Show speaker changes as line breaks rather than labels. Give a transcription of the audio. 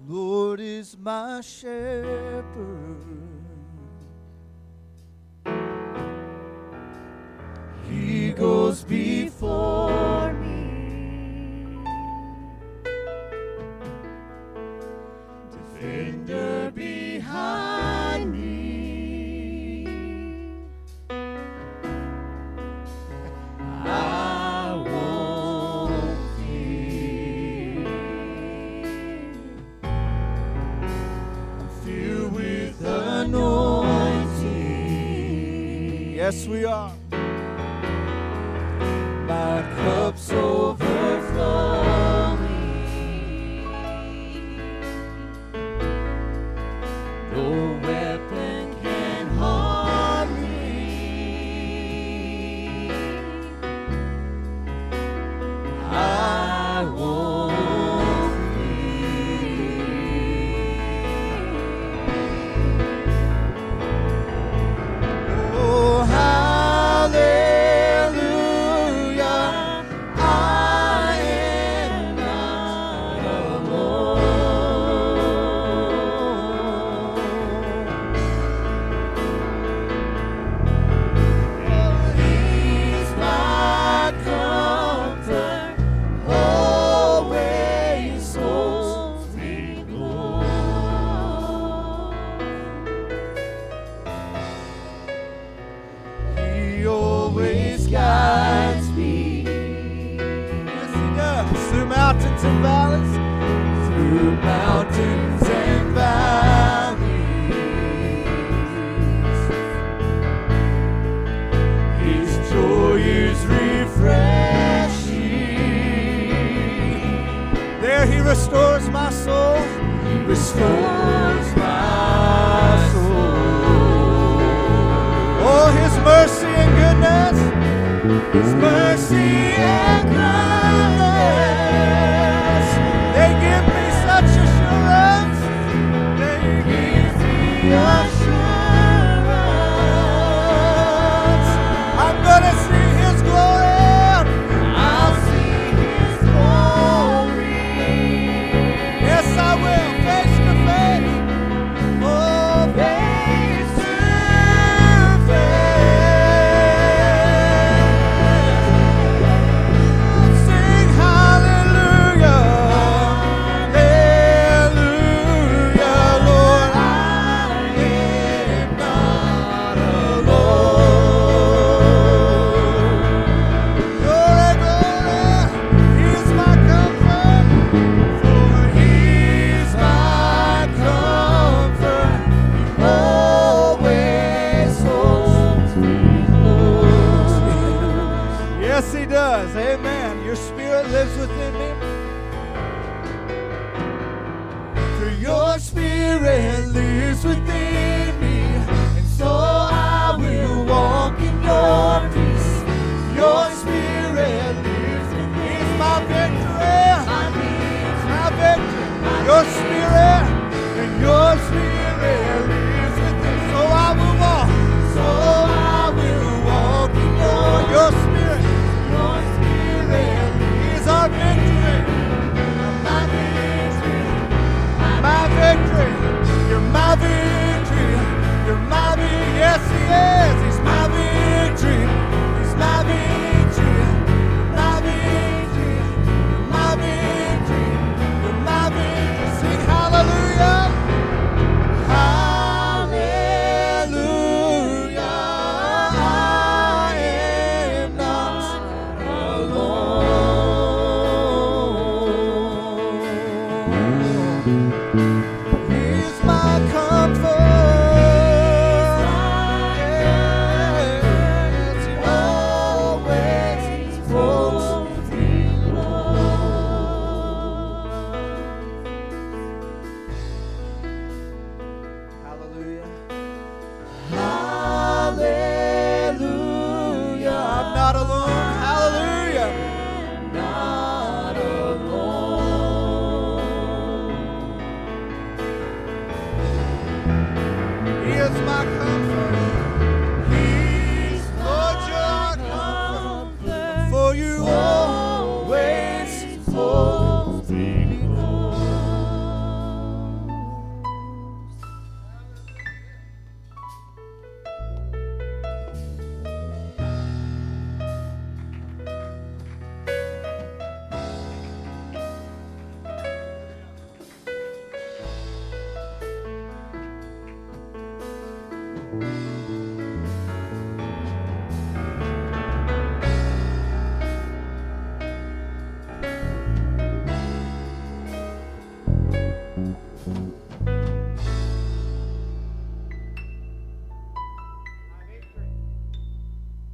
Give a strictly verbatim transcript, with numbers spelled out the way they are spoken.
Lord is my shepherd. He goes before me, defender behind me. I won't fear. I'm filled with anointing. Yes, we are. My cup's overflowing. No weapon can harm me. I won't fear. Oh, hallelujah. I am not alone. He's my comfort, always holds me close. He always guides me. Yes, he does. Through mountains and valleys. Through mountains and valleys. His joy is refreshing. There he restores my soul. He restores my soul. Oh, his mercy and goodness. His mercy and goodness, they give me such assurance. They give me assurance. I'm gonna see his glory. I'll see his glory. Yes, I will, face to face. Oh, face to face. Sing hallelujah, hallelujah, Lord, I am not alone. Glory, glory, he's my comfort, for he's my comfort, always holds me close. Yes, he does. Amen. Your spirit lives within me. For your spirit lives within